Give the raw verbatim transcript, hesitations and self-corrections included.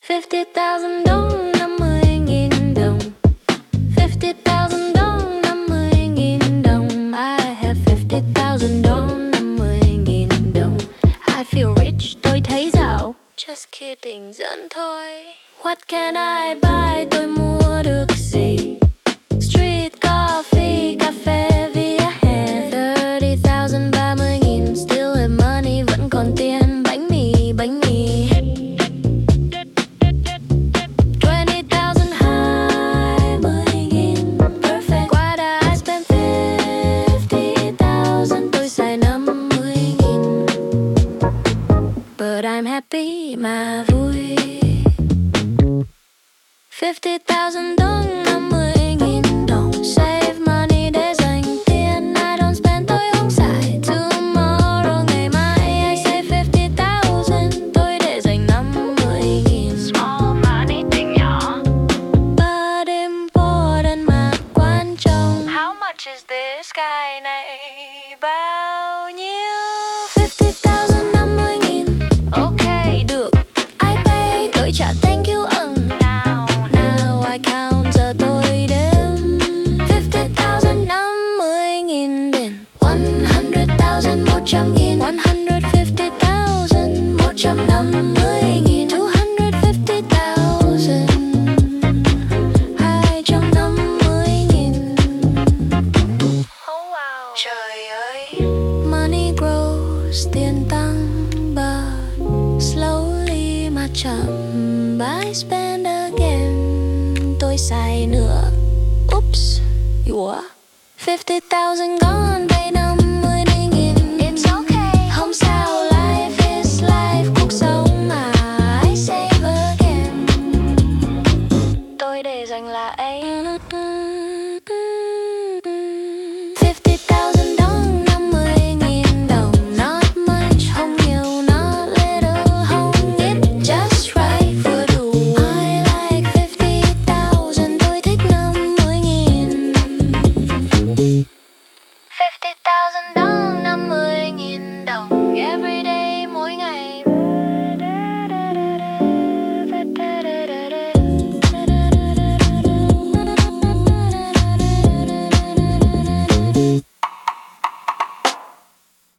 fifty thousand đồng, năm mươi nghìn đồng. fifty thousand đồng, năm mươi nghìn đồng. I have fifty thousand đồng, năm mươi nghìn đồng. I feel rich, tôi thấy giàu. Just kidding, giỡn thôi. What can I buy, tôi mua được gì? Street coffee, cà phê vỉa hè. Thirty thousand, ba mươi nghìn. Still have money, vẫn còn tiền. Bánh mì, bánh mì. Twenty thousand, hai mươi nghìn. Perfect. Why did I spend fifty thousand? Tôi xài năm mươi nghìn. But I'm happy mà vui. Fifty thousand đồng, năm mươi nghìn đồng. Save money để dành tiền. I don't spend, tôi không xài. Tomorrow, ngày mai I save fifty thousand. Tôi để dành năm mươi nghìn. Small money, tiền nhỏ. But important mà quan trọng. How much is this guy này? Bao nhiêu? Fifty thousand, năm mươi nghìn. Ok, được. I pay, tôi trả thank you. Ừm. I count, giờ tôi đếm. Fifty thousand, năm mươi nghìn tiền. One hundred thousand, một trăm nghìn. One hundred fifty thousand, một trăm năm mươi nghìn. Two hundred fifty thousand, hai trăm năm mươi nghìn. Oh wow. Trời ơi. Money grows, tiền tăng but slowly mà chậm. I spend again. Tôi xài nữa. Oops. Ủa? Fifty thousand gone, baby.